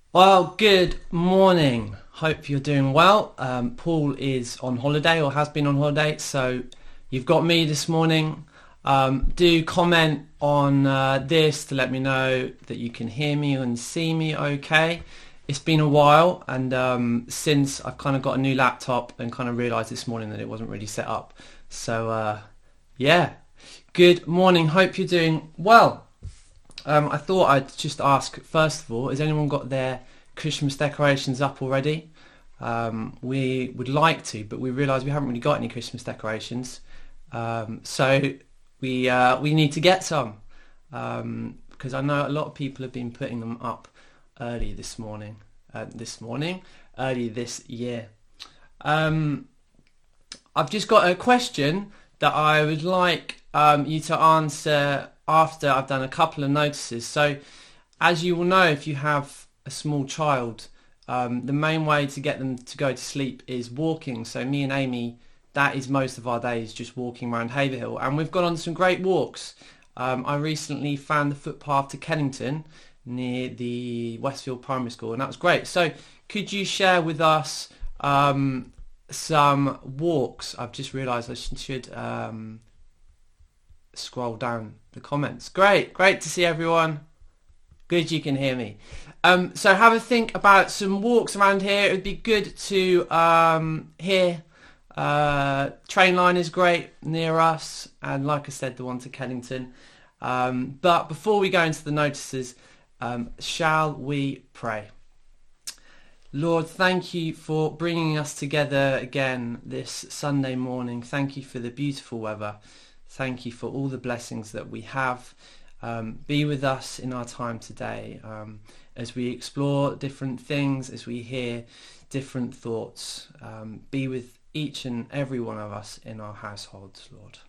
Well, good morning. Hope you're doing well. Paul is on holiday or has been on holiday, so you've got me this morning. Do comment on this to let me know that you can hear me and see me okay. It's been a while, and since I've kind of got a new laptop and kind of realised this morning that it wasn't really set up. So, yeah, good morning. Hope you're doing well. I thought I'd just ask, first of all, has anyone got their Christmas decorations up already? We would like to, but we realise we haven't really got any Christmas decorations. So we need to get some, because I know a lot of people have been putting them up early early this year. Um, I've just got a question that I would like you to answer after I've done a couple of notices. So, as you will know, if you have a small child, the main way to get them to go to sleep is walking. So, me and Amy, that is most of our days just walking around Haverhill, and we've gone on some great walks. I recently found the footpath to Kennington near the Westfield Primary School, and that was great. So, could you share with us some walks? I've just realised I should scroll down the comments. Great to see everyone. Good you can hear me. So have a think about some walks around here. It would be good to hear. Train line is great near us, and like I said, the one to Kennington. But before we go into the notices, shall we pray? Lord, thank you for bringing us together again this Sunday morning. Thank you for the beautiful weather. Thank you for all the blessings that we have. Be with us in our time today as we explore different things, as we hear different thoughts. Be with each and every one of us in our households, Lord.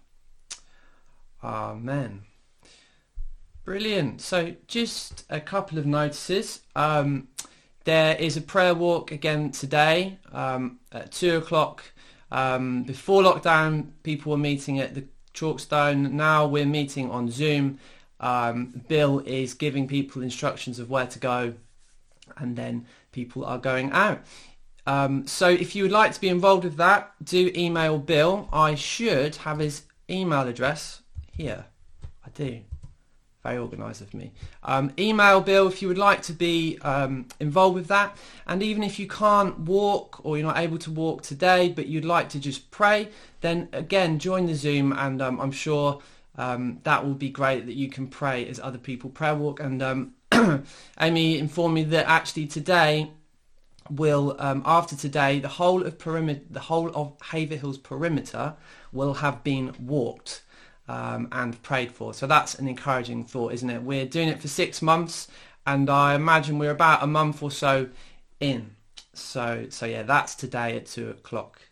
Amen. Brilliant. So just a couple of notices. There is a prayer walk again today at 2 o'clock. Before lockdown, people were meeting at the Chalkstone. Now we're meeting on Zoom. Bill is giving people instructions of where to go, and then people are going out. So if you would like to be involved with that, do email Bill. I should have his email address here. I do. Very organised of me. Email Bill if you would like to be involved with that. And even if you can't walk, or you're not able to walk today, but you'd like to just pray, then again, join the Zoom, and I'm sure that will be great that you can pray as other people prayer walk. And Amy informed me that actually today will, after today, the whole of Haverhill's perimeter will have been walked and prayed for. So that's an encouraging thought, isn't it? We're doing it for 6 months, and I imagine we're about a month or so in. So yeah, that's today at 2 o'clock.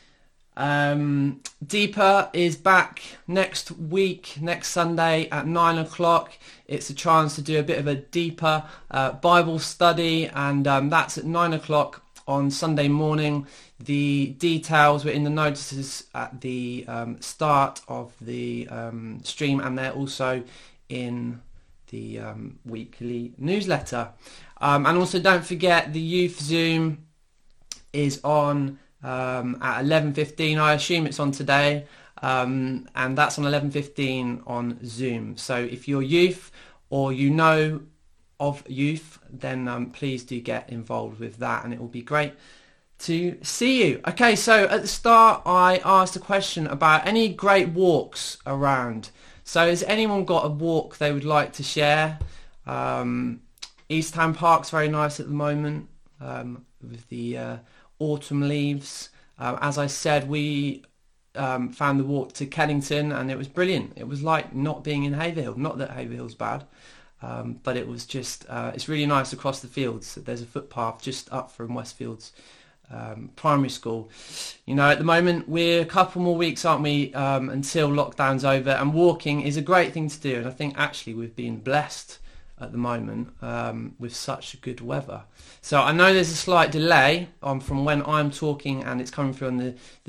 Deeper is back next week, next Sunday at 9 o'clock. It's a chance to do a bit of a deeper Bible study, and that's at 9 o'clock on Sunday morning. The details were in the notices at the start of the stream, and they're also in the weekly newsletter. And also don't forget the youth Zoom is on at 11:15. I assume it's on today, and that's on 11:15 on Zoom. So if you're youth or you know of youth, then please do get involved with that, and it will be great to see you. Okay, so at the start I asked a question about any great walks around. So has anyone got a walk they would like to share? East Ham Park's very nice at the moment with the autumn leaves. As I said, we found the walk to Kennington, and it was brilliant. It was like not being in Haverhill. Not that Haverhill's bad, but it was just, it's really nice across the fields. There's a footpath just up from Westfields primary school. You know, at the moment we're a couple more weeks, aren't we, until lockdown's over, and walking is a great thing to do. And I think actually we've been blessed at the moment with such good weather. So I know there's a slight delay from when I'm talking and it's coming through on the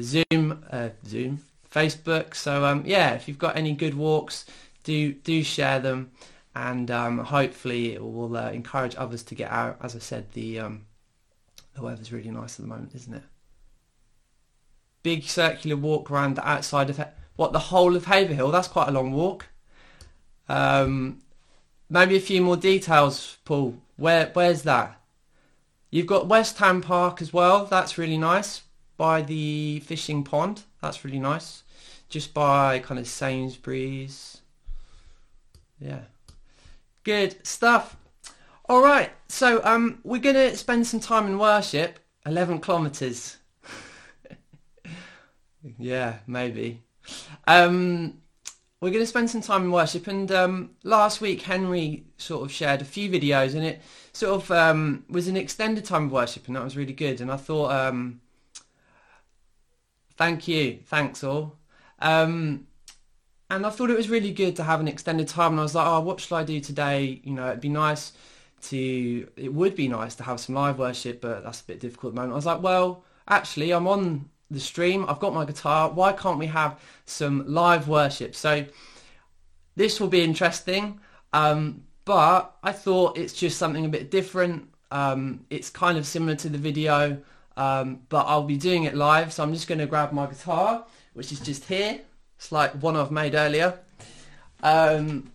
Zoom Facebook. So yeah, if you've got any good walks, do share them. and hopefully it will encourage others to get out. As I said, the weather's really nice at the moment, isn't it? Big circular walk around the outside of the whole of Haverhill. That's quite a long walk. Maybe a few more details, Paul. Where's that? You've got West Ham Park as well. That's really nice. By the fishing pond. That's really nice. Just by kind of Sainsbury's. Yeah. Good stuff. All right. So we're going to spend some time in worship. 11 kilometres. Yeah, maybe. We're going to spend some time in worship, and last week Henry sort of shared a few videos, and it sort of was an extended time of worship, and that was really good. And I thought, thanks all. And I thought it was really good to have an extended time, and I was like, oh, what shall I do today? You know, it would be nice to have some live worship, but that's a bit difficult at the moment. I was like, well, actually, I'm on the stream, I've got my guitar, why can't we have some live worship? So this will be interesting, but I thought it's just something a bit different. It's kind of similar to the video, but I'll be doing it live, so I'm just going to grab my guitar, which is just here. It's like one I've made earlier, and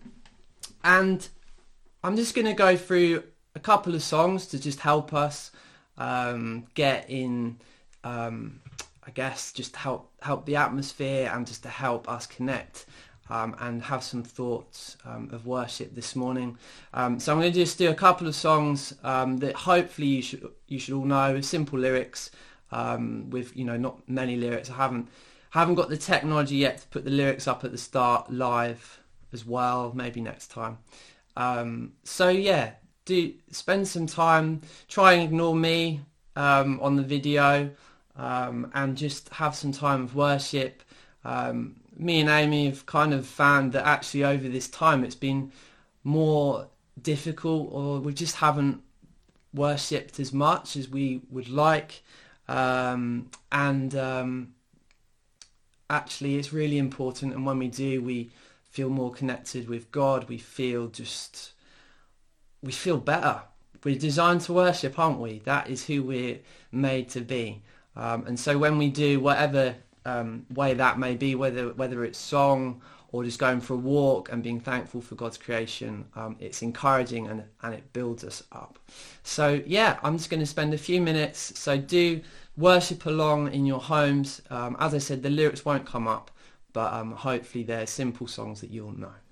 I'm just going to go through a couple of songs to just help us get in, I guess, just help the atmosphere, and just to help us connect and have some thoughts of worship this morning. So I'm going to just do a couple of songs that hopefully you should all know, simple lyrics with not many lyrics. I haven't got the technology yet to put the lyrics up at the start live as well. Maybe next time. So yeah, do spend some time, try and ignore me on the video. And just have some time of worship. Me and Amy have kind of found that actually over this time it's been more difficult, or we just haven't worshipped as much as we would like. Actually it's really important, and when we do, we feel more connected with God. We feel better. We're designed to worship, aren't we? That is who we're made to be. And so when we do whatever way that may be, whether it's song or just going for a walk and being thankful for God's creation, it's encouraging and it builds us up. So yeah, I'm just going to spend a few minutes. So do worship along in your homes. As I said, the lyrics won't come up, but hopefully they're simple songs that you'll know.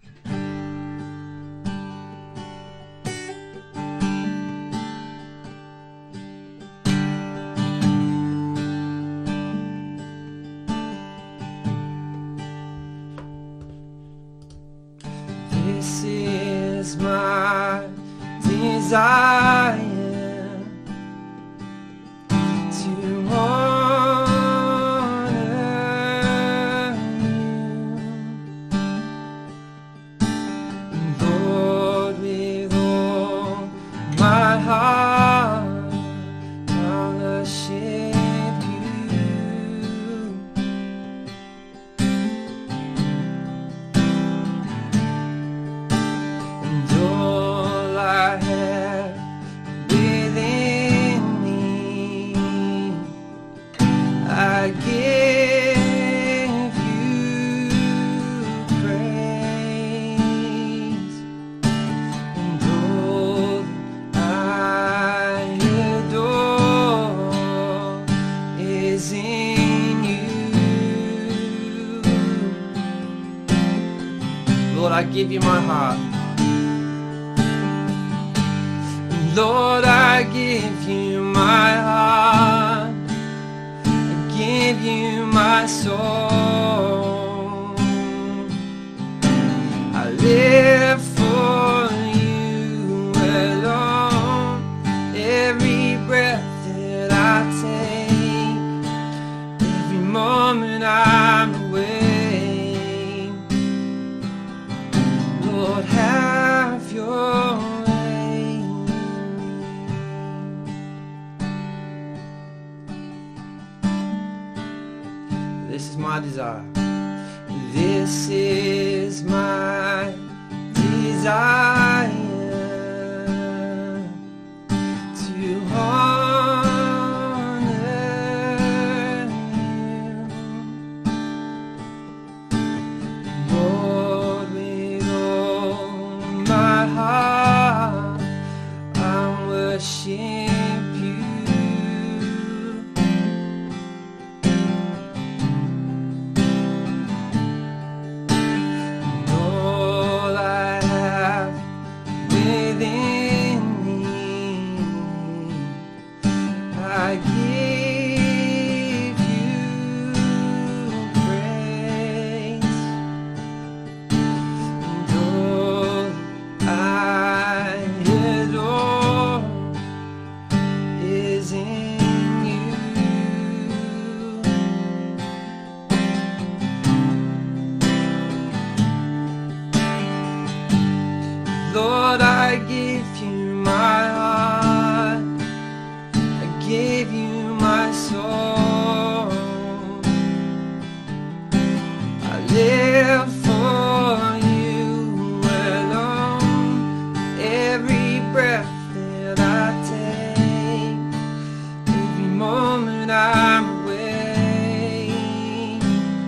This is my desire to honor you, Lord, with all my heart I'll worship Lord, I give you my heart. Lord, I give you my heart. I give you my soul. I live for you alone. Every breath that I take, every moment I'm away. Lord, have your way. This is my desire. This is my desire. heart, I worship you. And all I have within me, I give you praise. And all I adore is in you. Lord, I give you my heart, I give you my soul. I live for you alone. Every breath that I take, every moment I'm awake,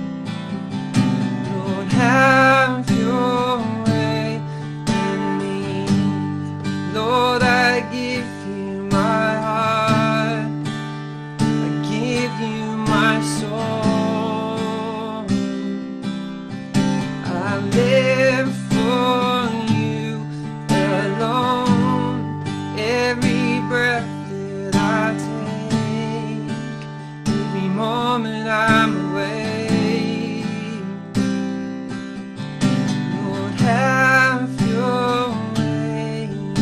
Lord, have your way in me. Lord, I give you my heart, I give you my soul. I live for you alone. Every breath that I take, every moment I'm awake, Lord, have your way in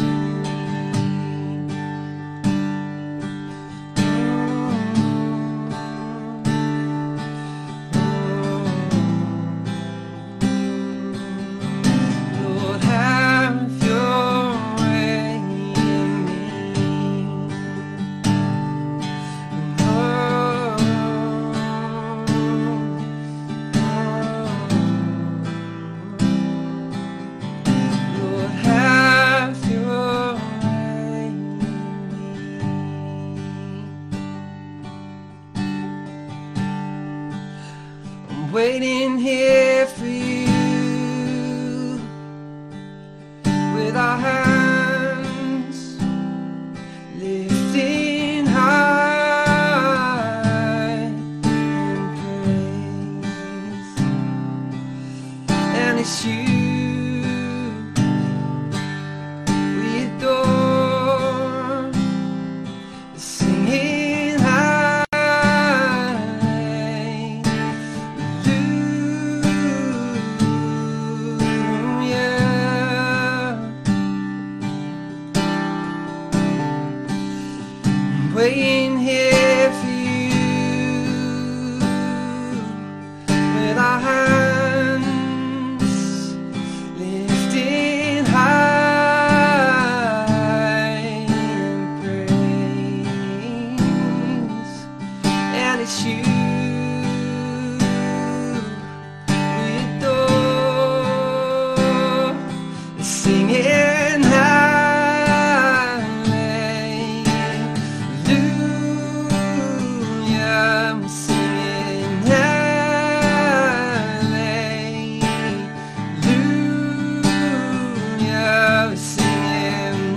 me. Lord, have your way in me. Lord, have your way in me. I'm waiting here for you, with our hands lifting high in praise. And it's you we adore, singing hallelujah. Waiting here for you, with our hands lifting high in praise. And it's you we adore, singing hallelujah. I'm singing hallelujah. We're singing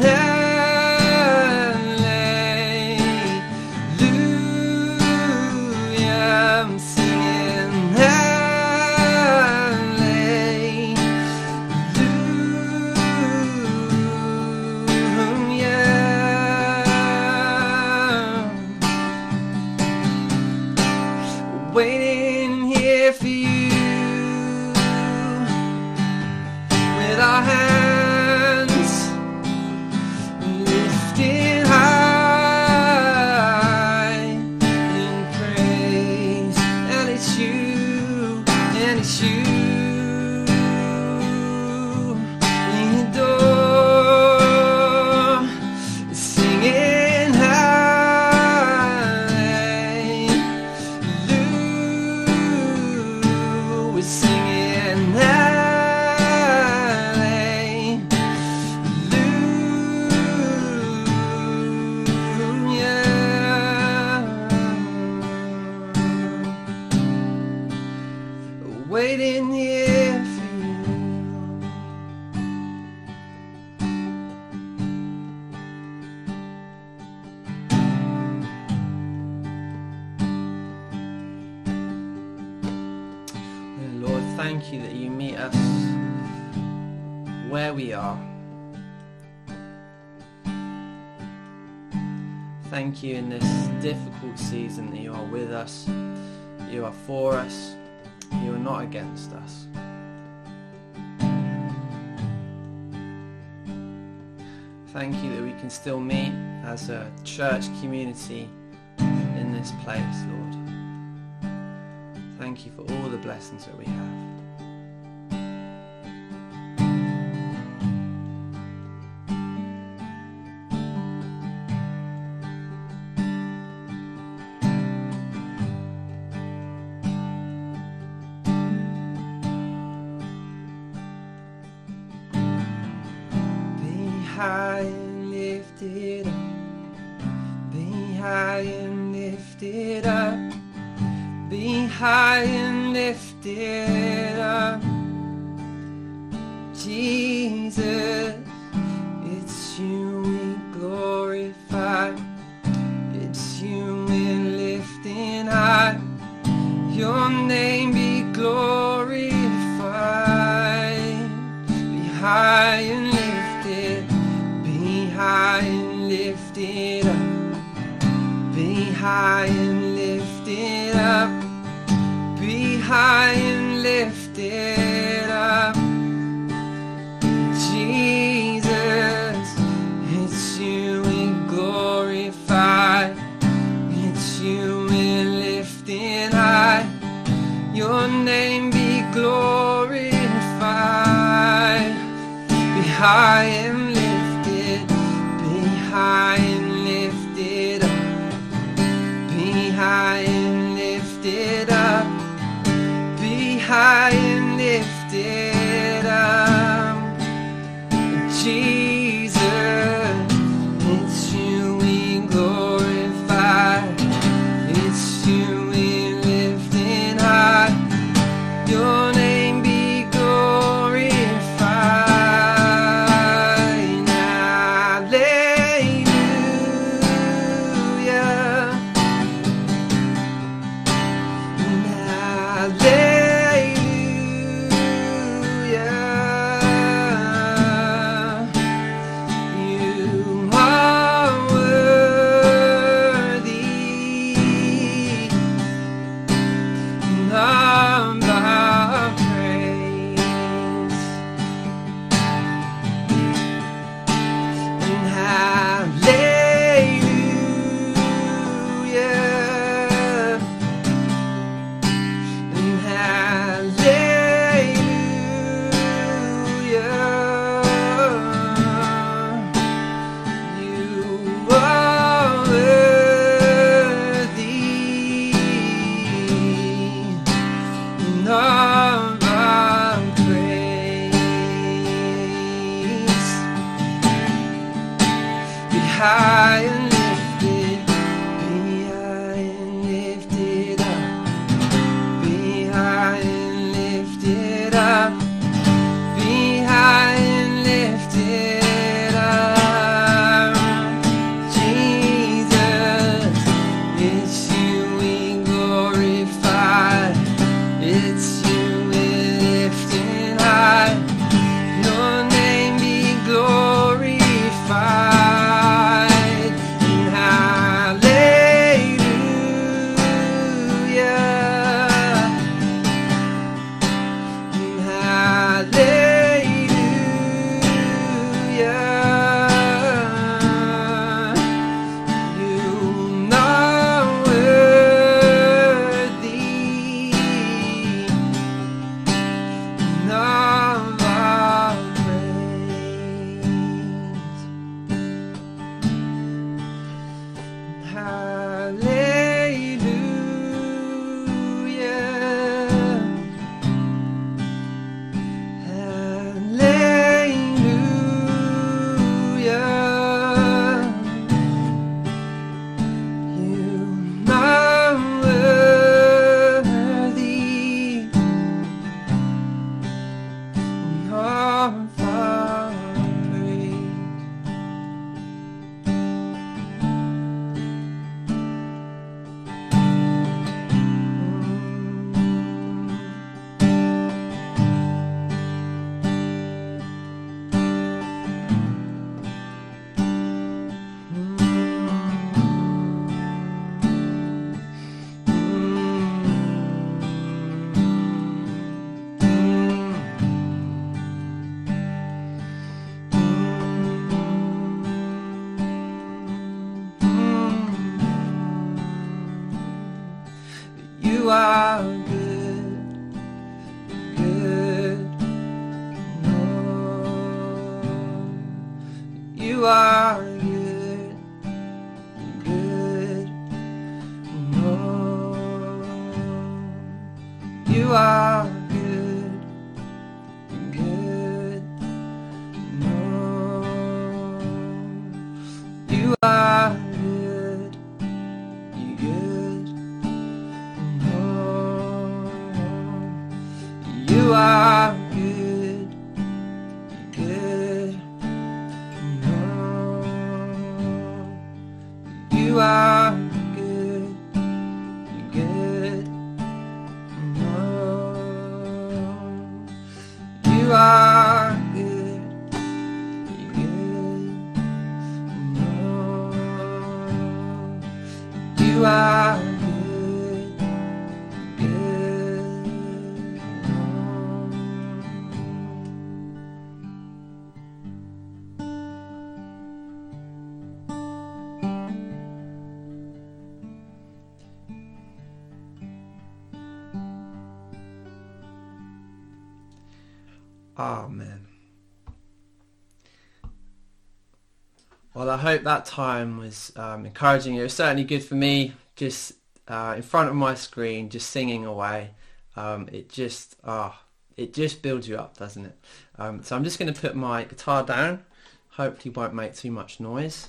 hallelujah. I'm singing hallelujah. Waiting here for you, with our hands lifted high in praise. And it's you, and it's you we adore, singing hallelujah. We're singing hallelujah. thank you that you meet us where we are. Thank you in this difficult season that you are with us, you are for us, you are not against us. Thank you that we can still meet as a church community in this place, Lord. Thank you for all the blessings that we have. High and lifted up, be high and lifted up, be high and lifted up. Jesus, it's you we glorify, it's you we're lifting high, your name be glorified. Be high and lifted, be high and lifted up, be high and lifted up, be high and lifted up. Jesus, it's you we glorify, it's you we're lifting high, your name be glorified. Be high and lifted, be high and lifted up, be high and lifted up, be high and lifted up. Jesus, it's you we glorify, it's you we lifting high, your name be glorified. High and lifted, be high and lifted up, be high and lifted up, be high and lifted up. Jesus, it's you we glorify, it's you we're lifting high, your name be glorified. You are good, you're good. You are good, you're good. You are good, good. Amen. Well, I hope that time was encouraging. It was certainly good for me, just in front of my screen, just singing away. It just builds you up, doesn't it? So I'm just going to put my guitar down. Hopefully it won't make too much noise.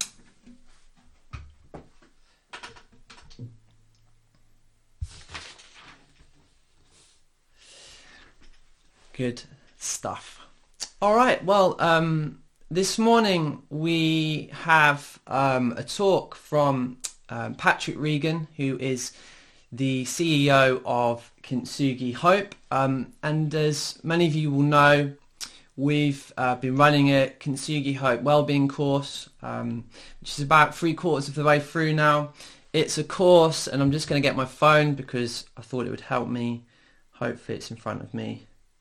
Good stuff. All right, well, this morning we have a talk from Patrick Regan, who is the CEO of Kintsugi Hope. And as many of you will know, we've been running a Kintsugi Hope Wellbeing course, which is about 3/4 of the way through now. It's a course, and I'm just going to get my phone because I thought it would help me. Hopefully it's in front of me.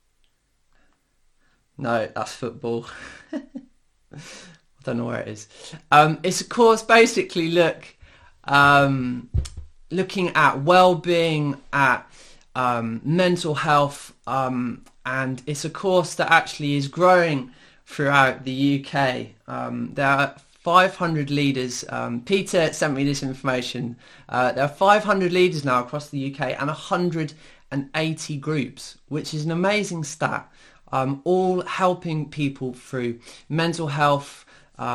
No, that's football. I don't know where it is. It's a course basically looking at well-being, at mental health, and it's a course that actually is growing throughout the UK. There are 500 leaders. Peter sent me this information. There are 500 leaders now across the UK and 180 groups, which is an amazing stat. All helping people through mental health,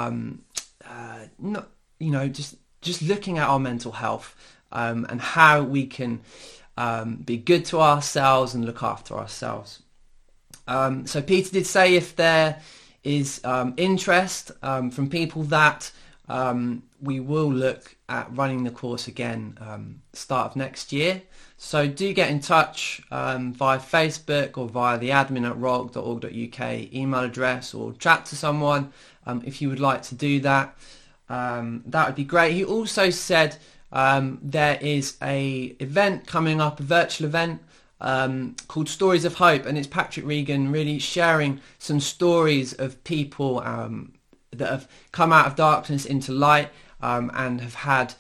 just looking at our mental health and how we can be good to ourselves and look after ourselves. So Peter did say if there is interest from people that we will look at running the course again start of next year. So do get in touch via Facebook or via the admin@rog.org.uk email address, or chat to someone if you would like to do that. That would be great. He also said there is a event coming up, a virtual event called Stories of Hope, and it's Patrick Regan really sharing some stories of people that have come out of darkness into light and have had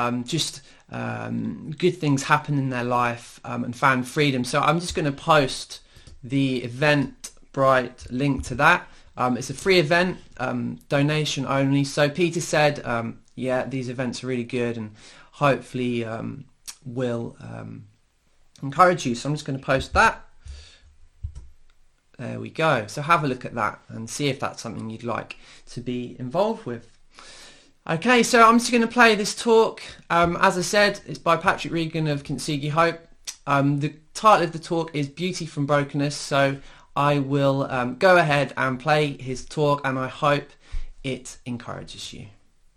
good things happen in their life and found freedom. So I'm just going to post the Eventbrite link to that. It's a free event, donation only. So Peter said, these events are really good and hopefully will encourage you. So I'm just going to post that. There we go. So have a look at that and see if that's something you'd like to be involved with. Okay, so I'm just going to play this talk. As I said, it's by Patrick Regan of Kintsugi Hope. The title of the talk is Beauty from Brokenness. So I will go ahead and play his talk, and I hope it encourages you.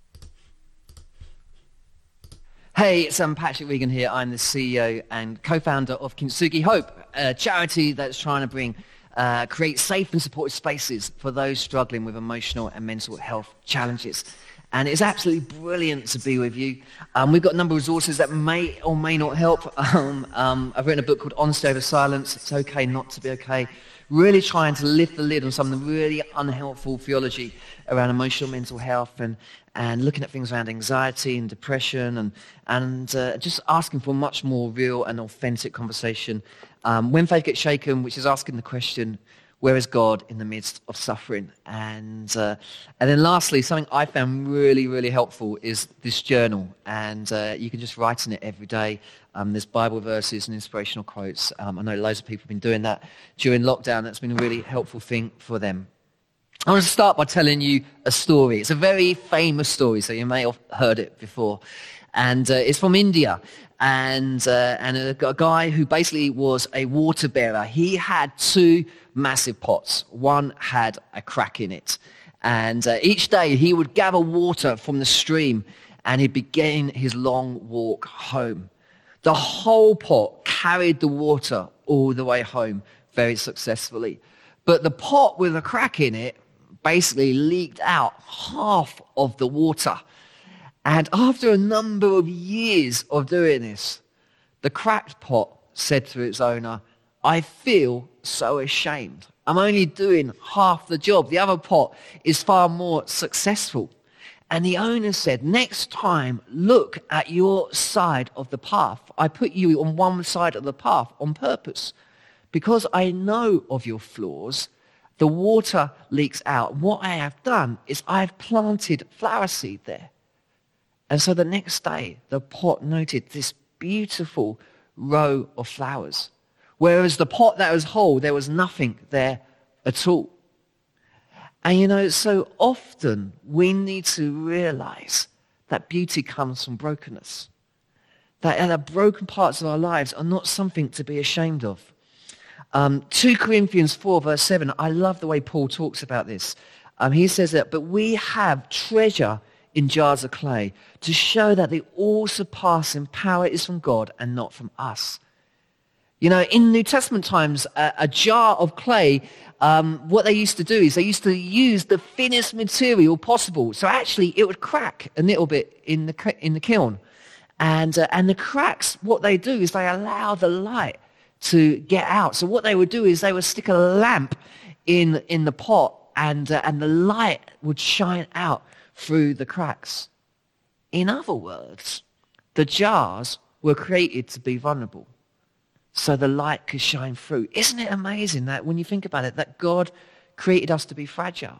Hey, it's Patrick Regan here. I'm the CEO and co-founder of Kintsugi Hope, a charity that's trying to create safe and supportive spaces for those struggling with emotional and mental health challenges. And it's absolutely brilliant to be with you. We've got a number of resources that may or may not help. I've written a book called On State of Silence, It's Okay Not to Be Okay, really trying to lift the lid on some of the really unhelpful theology around emotional mental health and looking at things around anxiety and depression and just asking for a much more real and authentic conversation. When Faith Gets Shaken, which is asking the question, where is God in the midst of suffering? And then lastly, something I found really, really helpful is this journal. And you can just write in it every day. There's Bible verses and inspirational quotes. I know loads of people have been doing that during lockdown. That's been a really helpful thing for them. I want to start by telling you a story. It's a very famous story, so you may have heard it before. And it's from India. And a guy who basically was a water bearer. He had 2 massive pots. One had a crack in it. And each day he would gather water from the stream and he began his long walk home. The whole pot carried the water all the way home very successfully. But the pot with a crack in it basically leaked out half of the water. And after a number of years of doing this, the cracked pot said to its owner, "I feel so ashamed. I'm only doing half the job. The other pot is far more successful." And the owner said, "Next time, look at your side of the path. I put you on one side of the path on purpose. Because I know of your flaws, the water leaks out. What I have done is I've planted flower seed there." And so the next day, the pot noted this beautiful row of flowers. Whereas the pot that was whole, there was nothing there at all. And so often we need to realize that beauty comes from brokenness. That the broken parts of our lives are not something to be ashamed of. 2 Corinthians 4 verse 7, I love the way Paul talks about this. He says that, "But we have treasure in jars of clay to show that the all-surpassing power is from God and not from us." In New Testament times, a jar of clay, what they used to do is they used to use the thinnest material possible. So actually it would crack a little bit in the kiln. And the cracks, what they do is they allow the light to get out. So what they would do is they would stick a lamp in the pot and the light would shine out through the cracks. In other words, the jars were created to be vulnerable, so the light could shine through. Isn't it amazing that when you think about it, that God created us to be fragile?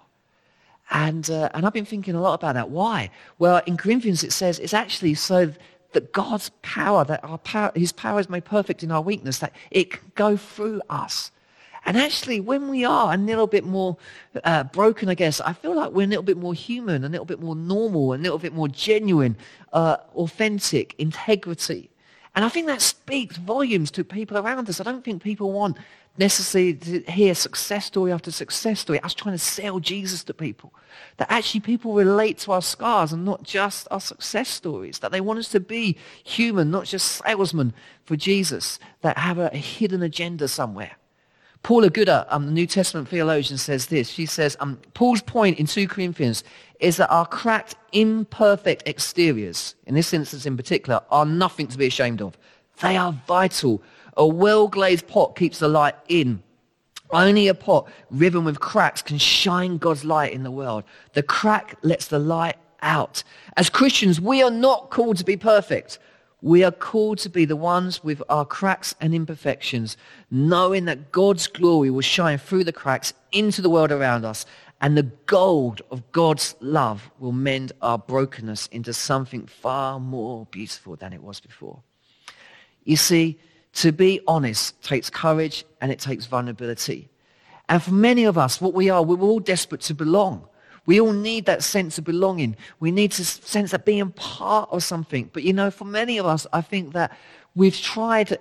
And I've been thinking a lot about that. Why? Well, in Corinthians it says it's actually so that God's power, His power is made perfect in our weakness, that it can go through us. And actually, when we are a little bit more broken, I guess, I feel like we're a little bit more human, a little bit more normal, a little bit more genuine, authentic, integrity. And I think that speaks volumes to people around us. I don't think people want necessarily to hear success story after success story, us trying to sell Jesus to people. That actually people relate to our scars and not just our success stories. That they want us to be human, not just salesmen for Jesus that have a hidden agenda somewhere. Paula Gooder, the New Testament theologian, says this. She says, Paul's point in 2 Corinthians is that our cracked, imperfect exteriors, in this instance in particular, are nothing to be ashamed of. They are vital. A well-glazed pot keeps the light in. Only a pot riven with cracks can shine God's light in the world. The crack lets the light out. As Christians, we are not called to be perfect. We are called to be the ones with our cracks and imperfections, knowing that God's glory will shine through the cracks into the world around us, and the gold of God's love will mend our brokenness into something far more beautiful than it was before. You see, to be honest takes courage and it takes vulnerability. And for many of us, we're all desperate to belong. We all need that sense of belonging. We need to sense of being part of something. But for many of us, I think that we've tried,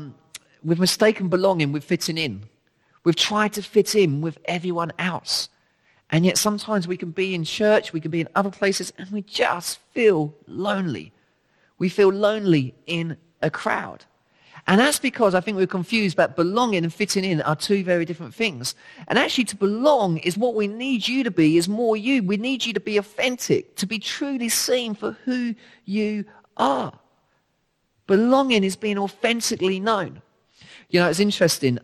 we've mistaken belonging with fitting in. We've tried to fit in with everyone else. And yet sometimes we can be in church, we can be in other places, and we just feel lonely. We feel lonely in a crowd. And that's because I think we're confused that belonging and fitting in are two very different things. And actually to belong is what we need you to be, is more you. We need you to be authentic, to be truly seen for who you are. Belonging is being authentically known. It's interesting.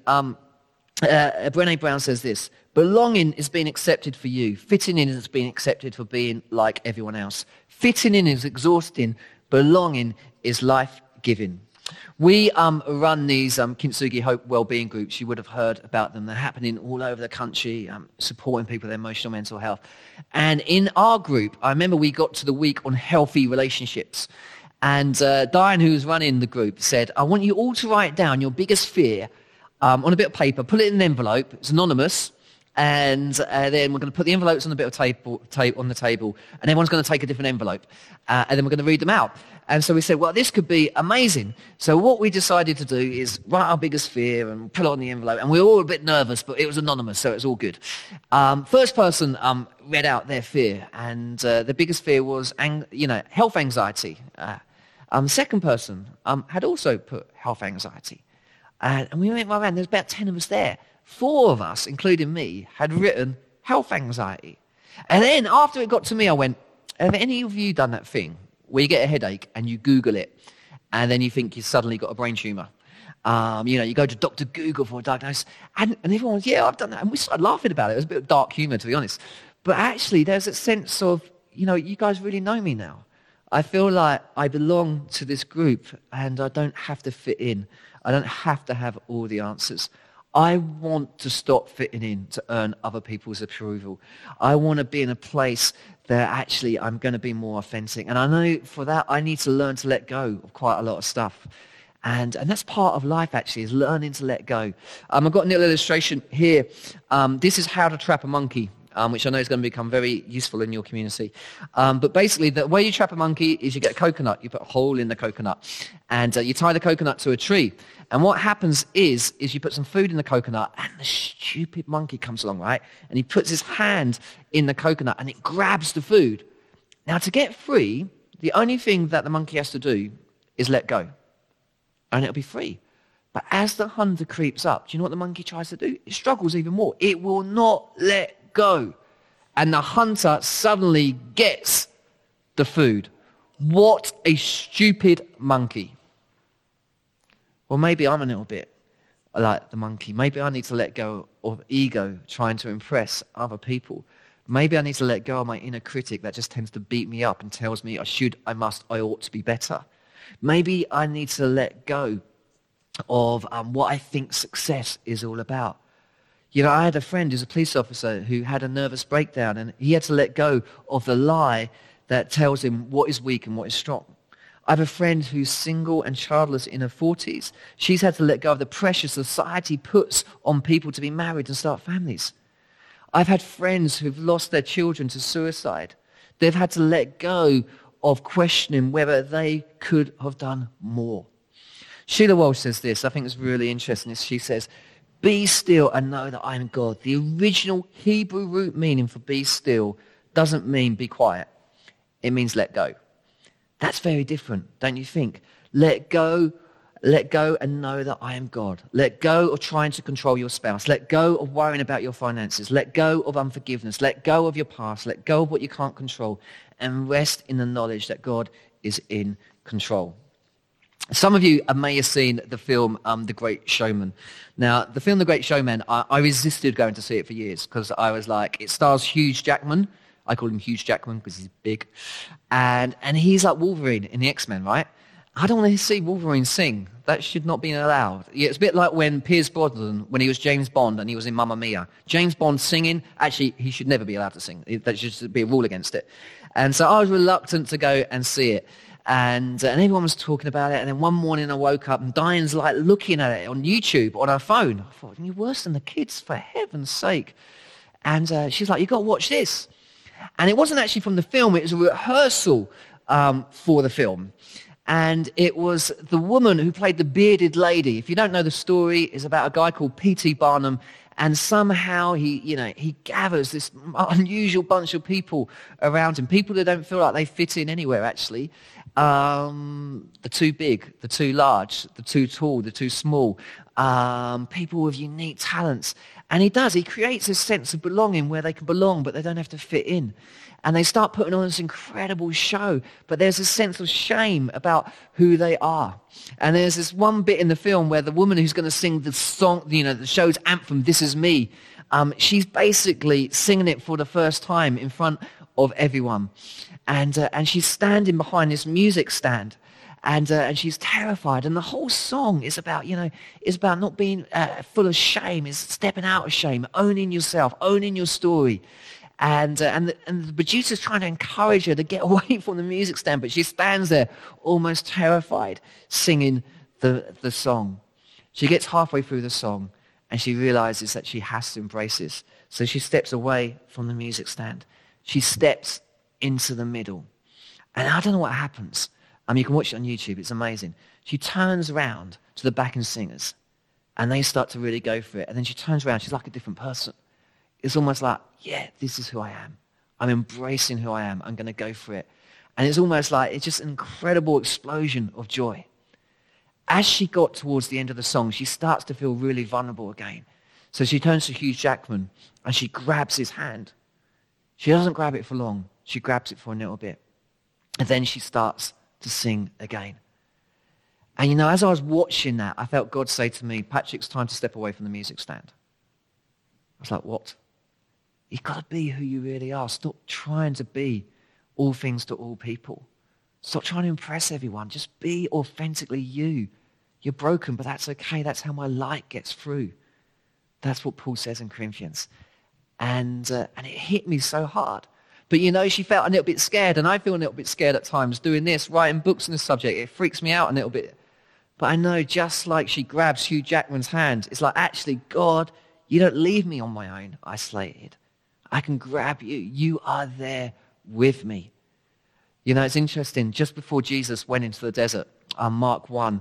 Brené Brown says this: belonging is being accepted for you. Fitting in is being accepted for being like everyone else. Fitting in is exhausting. Belonging is life-giving. We run these Kintsugi Hope Wellbeing Groups. You would have heard about them. They're happening all over the country, supporting people with their emotional mental health. And in our group, I remember we got to the week on healthy relationships. And Diane, who was running the group, said, I want you all to write down your biggest fear on a bit of paper, put it in an envelope. It's anonymous. And then we're going to put the envelopes on a bit of tape on the table, and everyone's going to take a different envelope, and then we're going to read them out. And so we said, well, this could be amazing. So what we decided to do is write our biggest fear and put it on the envelope. And we were all a bit nervous, but it was anonymous, so it was all good. First person read out their fear, and the biggest fear was health anxiety. Second person had also put health anxiety. And we went around, there's about 10 of us there. 4 of us, including me, had written health anxiety. And then after it got to me, I went, have any of you done that thing where you get a headache and you Google it, and then you think you've suddenly got a brain tumor? You go to Dr. Google for a diagnosis, and everyone was, yeah, I've done that. And we started laughing about it. It was a bit of dark humor, to be honest. But actually, there's a sense of, you guys really know me now. I feel like I belong to this group, and I don't have to fit in. I don't have to have all the answers. I want to stop fitting in to earn other people's approval. I want to be in a place that actually I'm going to be more authentic. And I know for that I need to learn to let go of quite a lot of stuff. And that's part of life, actually, is learning to let go. I've got a little illustration here. This is how to trap a monkey, which I know is going to become very useful in your community. But basically, the way you trap a monkey is you get a coconut, you put a hole in the coconut, and you tie the coconut to a tree. And what happens is you put some food in the coconut, and the stupid monkey comes along, right? And he puts his hand in the coconut, and it grabs the food. Now, to get free, the only thing that the monkey has to do is let go, and it'll be free. But as the hunter creeps up, do you know what the monkey tries to do? It struggles even more. It will not let go. And the hunter suddenly gets the food. What a stupid monkey. Well, maybe I'm a little bit like the monkey. Maybe I need to let go of ego trying to impress other people. Maybe I need to let go of my inner critic that just tends to beat me up and tells me I should, I must, I ought to be better. Maybe I need to let go of what I think success is all about. I had a friend who's a police officer who had a nervous breakdown, and he had to let go of the lie that tells him what is weak and what is strong. I have a friend who's single and childless in her 40s. She's had to let go of the pressure society puts on people to be married and start families. I've had friends who've lost their children to suicide. They've had to let go of questioning whether they could have done more. Sheila Walsh says this, I think it's really interesting. She says, be still and know that I am God. The original Hebrew root meaning for be still doesn't mean be quiet. It means let go. That's very different, don't you think? Let go and know that I am God. Let go of trying to control your spouse. Let go of worrying about your finances. Let go of unforgiveness. Let go of your past. Let go of what you can't control, and rest in the knowledge that God is in control. Some of you may have seen the film The Great Showman. Now, the film The Great Showman, I resisted going to see it for years because I was like, it stars Hugh Jackman. I call him Hugh Jackman because he's big. And he's like Wolverine in the X-Men, right? I don't want to see Wolverine sing. That should not be allowed. Yeah, it's a bit like when Pierce Brosnan, when he was James Bond and he was in Mamma Mia. James Bond singing, actually, he should never be allowed to sing. That should be a rule against it. And so I was reluctant to go and see it. And everyone was talking about it. And then one morning I woke up and Diane's like looking at it on YouTube on her phone. I thought, you're worse than the kids, for heaven's sake. And she's like, you've got to watch this. And it wasn't actually from the film. It was a rehearsal for the film. And it was the woman who played the bearded lady. If you don't know the story, it's about a guy called P.T. Barnum. And somehow he gathers this unusual bunch of people around him. People that don't feel like they fit in anywhere, actually. The too big, the too large, the too tall, the too small. People with unique talents. And he creates this sense of belonging where they can belong, but they don't have to fit in. And they start putting on this incredible show, but there's a sense of shame about who they are. And there's this one bit in the film where the woman who's going to sing the song, the show's anthem, This Is Me, she's basically singing it for the first time in front of everyone. And she's standing behind this music stand. And she's terrified. And the whole song is about, is about not being full of shame, is stepping out of shame, owning yourself, owning your story. And the producer's trying to encourage her to get away from the music stand, but she stands there almost terrified, singing the song. She gets halfway through the song, and she realizes that she has to embrace this, So she steps away from the music stand. She steps into the middle. And I don't know what happens. You can watch it on YouTube. It's amazing. She turns around to the backing singers, and they start to really go for it. And then she turns around. She's like a different person. It's almost like, yeah, this is who I am. I'm embracing who I am. I'm going to go for it. And it's almost like it's just an incredible explosion of joy. As she got towards the end of the song, she starts to feel really vulnerable again. So she turns to Hugh Jackman and she grabs his hand. She doesn't grab it for long. She grabs it for a little bit. And then she starts to sing again. And you know, as I was watching that, I felt God say to me, Patrick, it's time to step away from the music stand. I was like, what? You've got to be who you really are. Stop trying to be all things to all people. Stop trying to impress everyone. Just be authentically you. You're broken, but that's okay. That's how my light gets through. That's what Paul says in Corinthians. And it hit me so hard. But you know, she felt a little bit scared, and I feel a little bit scared at times doing this, writing books on this subject. It freaks me out a little bit. But I know just like she grabs Hugh Jackman's hand, it's like, actually, God, you don't leave me on my own, isolated. I can grab you. You are there with me. You know, it's interesting. Just before Jesus went into the desert, Mark 1,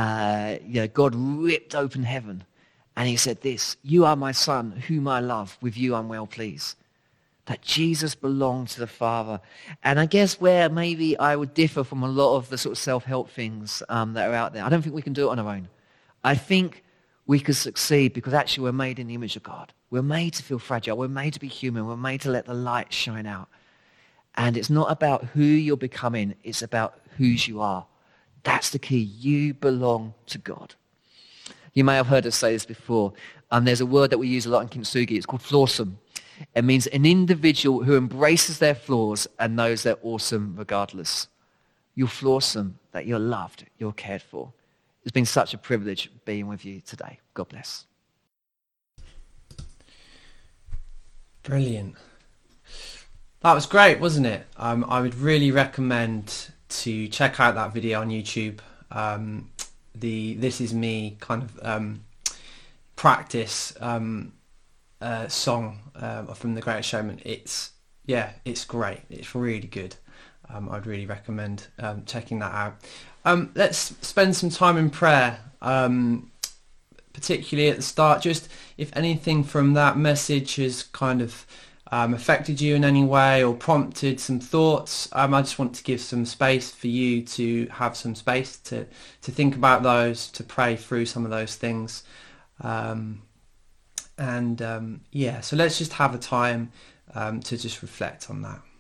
God ripped open heaven. And he said this, you are my son, whom I love. With you I'm well pleased. That Jesus belonged to the Father. And I guess where maybe I would differ from a lot of the sort of self-help things that are out there, I don't think we can do it on our own. I think we could succeed because actually we're made in the image of God. We're made to feel fragile. We're made to be human. We're made to let the light shine out. And it's not about who you're becoming. It's about whose you are. That's the key. You belong to God. You may have heard us say this before. There's a word that we use a lot in Kintsugi. It's called flawsome. It means an individual who embraces their flaws and knows they're awesome regardless. You're flawsome, that you're loved, you're cared for. It's been such a privilege being with you today. God bless. Brilliant. That was great, wasn't it? I would really recommend to check out that video on YouTube. The This Is Me kind of practice song from The Greatest Showman. It's great. It's really good. I'd really recommend checking that out. Let's spend some time in prayer, particularly at the start. Just if anything from that message has kind of affected you in any way or prompted some thoughts, I just want to give some space for you to have some space to think about those, to pray through some of those things. So let's just have a time to just reflect on that.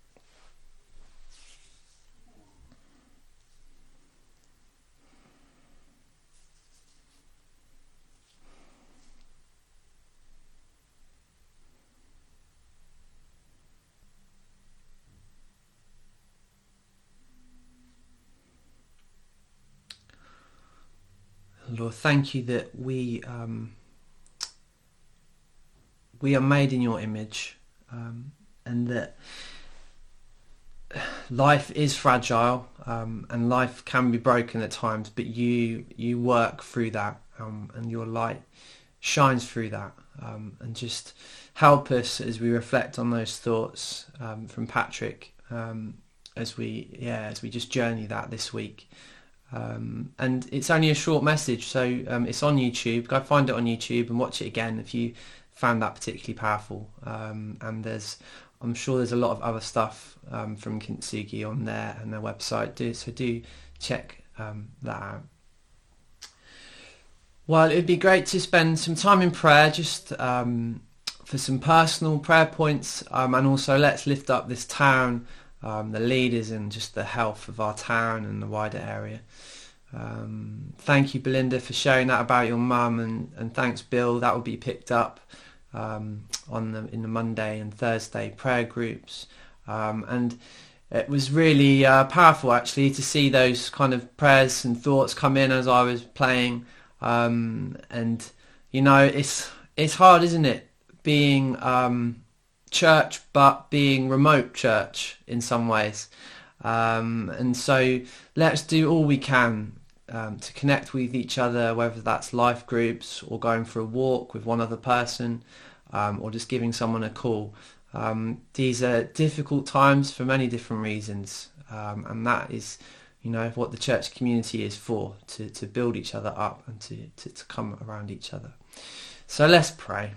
Lord, thank you that we are made in your image, and that life is fragile, and life can be broken at times, but you work through that, and your light shines through that, and just help us as we reflect on those thoughts from Patrick, as we just journey that this week. And it's only a short message, so it's on YouTube. Go find it on YouTube and watch it again if you found that particularly powerful. And I'm sure there's a lot of other stuff from Kintsugi on there and their website. Do check that out. Well, it would be great to spend some time in prayer, just for some personal prayer points, and also let's lift up this town, the leaders, and just the health of our town and the wider area. Thank you, Belinda, for sharing that about your mum, and thanks, Bill. That will be picked up in the Monday and Thursday prayer groups, and it was really powerful actually to see those kind of prayers and thoughts come in as I was playing, and you know, it's hard, isn't it, being church but being remote church in some ways, and so let's do all we can to connect with each other, whether that's life groups or going for a walk with one other person, or just giving someone a call. These are difficult times for many different reasons, and that is, what the church community is for, to build each other up and to come around each other. So let's pray.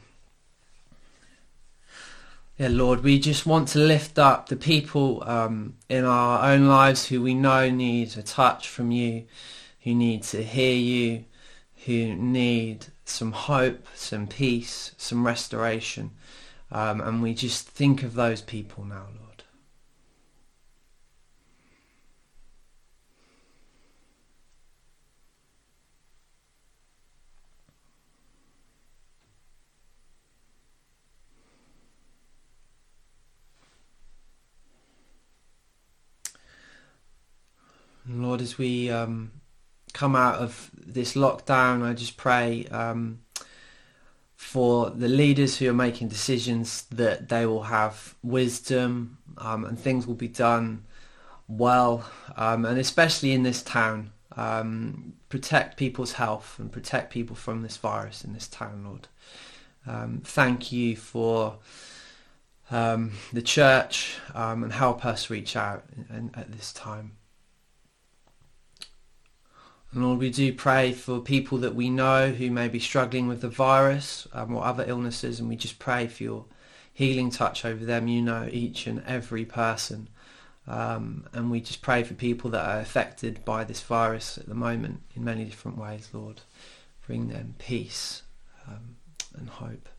Yeah, Lord, we just want to lift up the people in our own lives who we know need a touch from you, who need to hear you, who need some hope, some peace, some restoration. And we just think of those people now, Lord. And Lord, as we come out of this lockdown, I just pray for the leaders who are making decisions, that they will have wisdom and things will be done well, and especially in this town, protect people's health and protect people from this virus in this town, Lord. Thank you for the church, and help us reach out at this time. And Lord, we do pray for people that we know who may be struggling with the virus or other illnesses, and we just pray for your healing touch over them. You know each and every person. And we just pray for people that are affected by this virus at the moment in many different ways, Lord. Bring them peace and hope.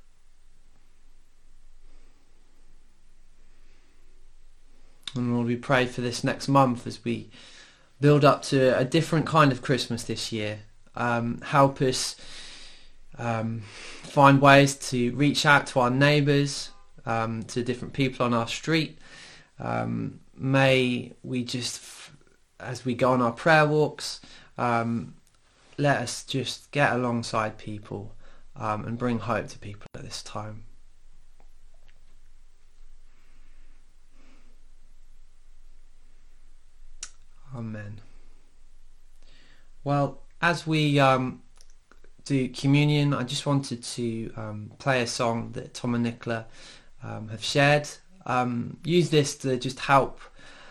And Lord, we pray for this next month as we build up to a different kind of Christmas this year. Help us find ways to reach out to our neighbours, to different people on our street. May we just, as we go on our prayer walks, let us just get alongside people and bring hope to people at this time. Amen. Well, as we do communion, I just wanted to play a song that Tom and Nicola have shared. Use this to just help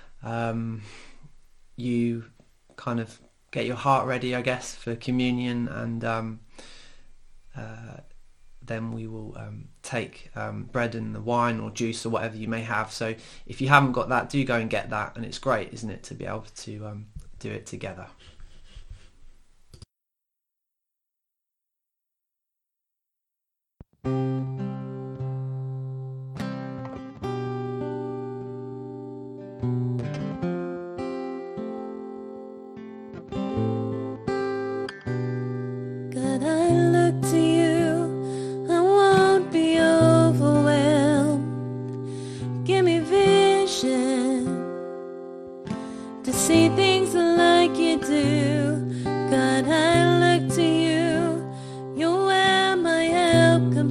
you kind of get your heart ready, I guess, for communion, and then we will take bread and the wine or juice or whatever you may have. So if you haven't got that, do go and get that, and it's great, isn't it, to be able to do it together. God, I look to you, I won't be overwhelmed. Give me vision to see things like you do. God, I look to you, you're where my help comes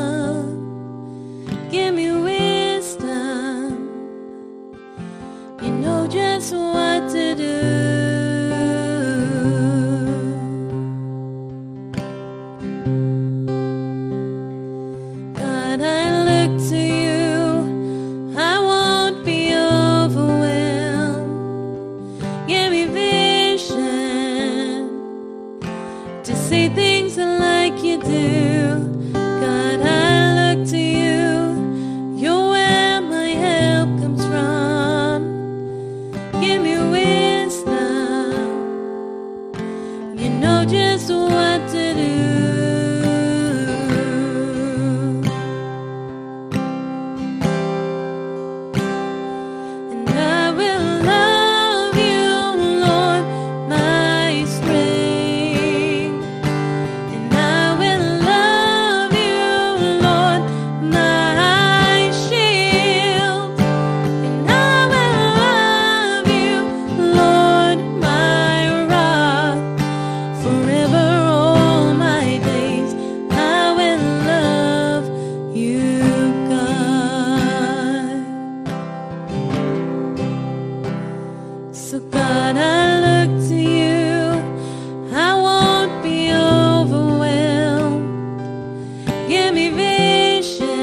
from. Give me wisdom, you know just what to do. God, I look to you, I won't be overwhelmed. Give me vision to see things like you do. God, I look to you, you're where my help comes from. Give me wisdom, you know just what to do. And I will love you, Lord, my strength. And I will love you, Lord, my shield. And I will love you, Lord, my rock. Forever all my days I will love you, God. So God, I look to you, I won't be overwhelmed. Give me vision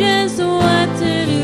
just what to do.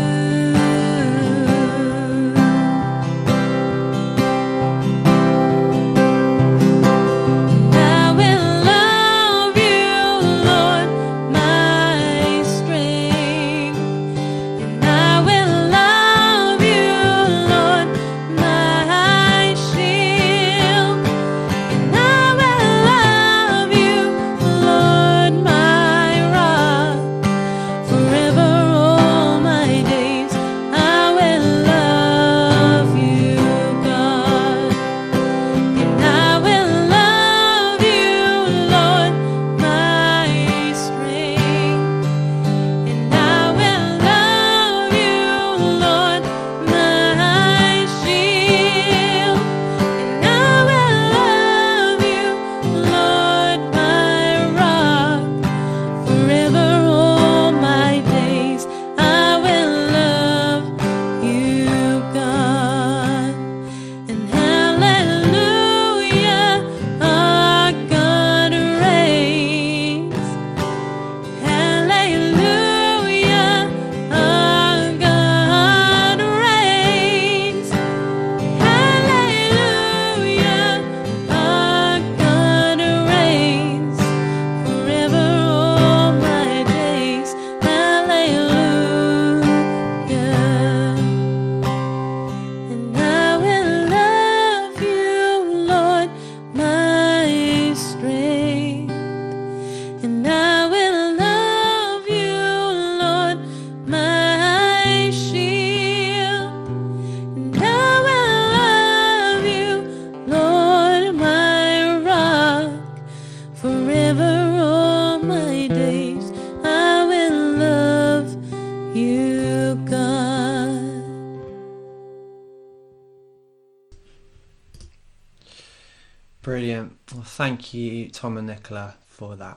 Brilliant. Well, thank you, Tom and Nicola, for that.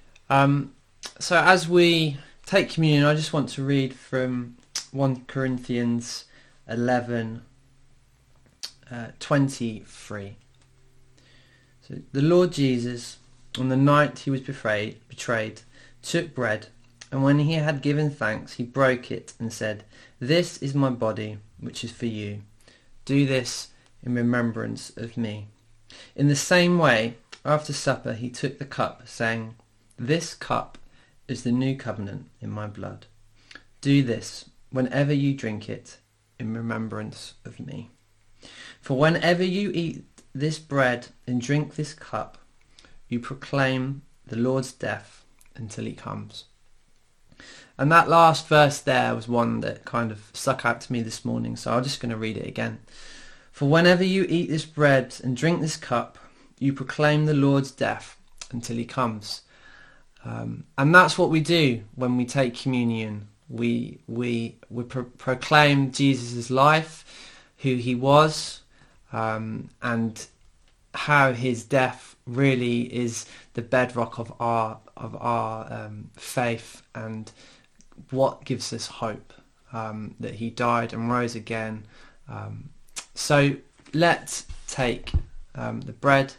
So as we take communion, I just want to read from 1 Corinthians 11, 23. So the Lord Jesus, on the night he was betrayed, took bread, and when he had given thanks, he broke it and said, "This is my body, which is for you. Do this in remembrance of me." In the same way, after supper, he took the cup, saying, "This cup is the new covenant in my blood. Do this whenever you drink it in remembrance of me. For whenever you eat this bread and drink this cup, you proclaim the Lord's death until he comes." And that last verse there was one that kind of stuck out to me this morning, so I'm just going to read it again. "For whenever you eat this bread and drink this cup, you proclaim the Lord's death until he comes." And that's what we do when we take communion. We proclaim Jesus' life, who he was, and how his death really is the bedrock of our faith, and what gives us hope, that he died and rose again. So let's take the bread.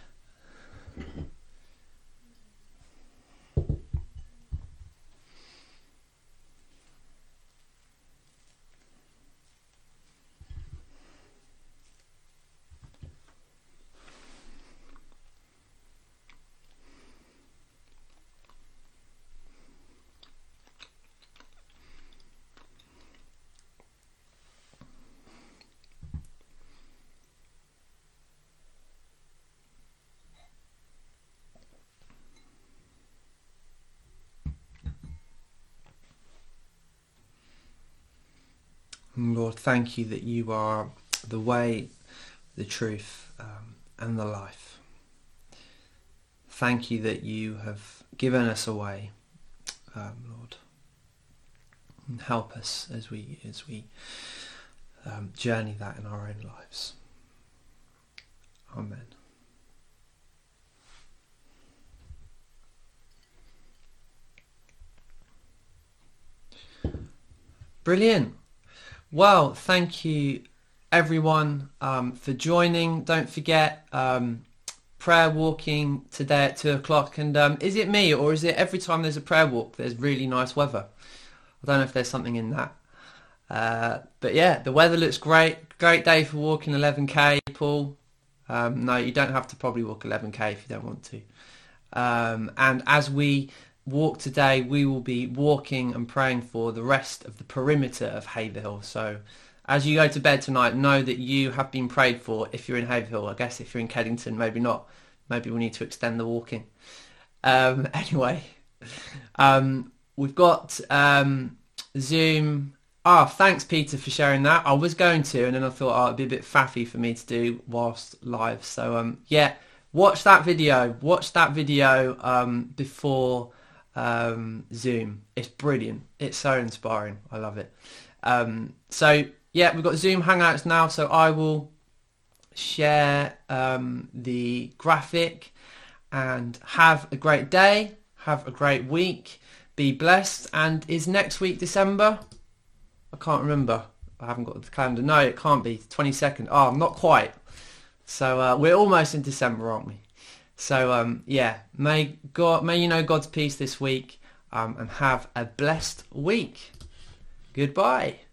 Lord, thank you that you are the way, the truth, and the life. Thank you that you have given us a way, Lord. And help us as we journey that in our own lives. Amen. Brilliant. Well, thank you everyone for joining. Don't forget prayer walking today at 2 o'clock. And is it me, or is it every time there's a prayer walk there's really nice weather? I don't know if there's something in that. But yeah, the weather looks great. Great day for walking 11k, Paul. No, you don't have to probably walk 11k if you don't want to. And as we walk today, we will be walking and praying for the rest of the perimeter of Haverhill. So as you go to bed tonight, know that you have been prayed for if you're in Haverhill. I guess if you're in Keddington, maybe not. Maybe we'll need to extend the walking. Anyway, we've got Zoom. Thanks, Peter, for sharing that. I was going to, and then I thought, it'd be a bit faffy for me to do whilst live. So, yeah, watch that video. Watch that video before Zoom. It's brilliant. It's so inspiring. I love it. So, yeah, we've got Zoom Hangouts now, so I will share the graphic, and have a great day. Have a great week. Be blessed. And is next week December? I can't remember. I haven't got the calendar. No, it can't be. 22nd. Not quite. So we're almost in December, aren't we? So yeah, may you know God's peace this week, and have a blessed week. Goodbye.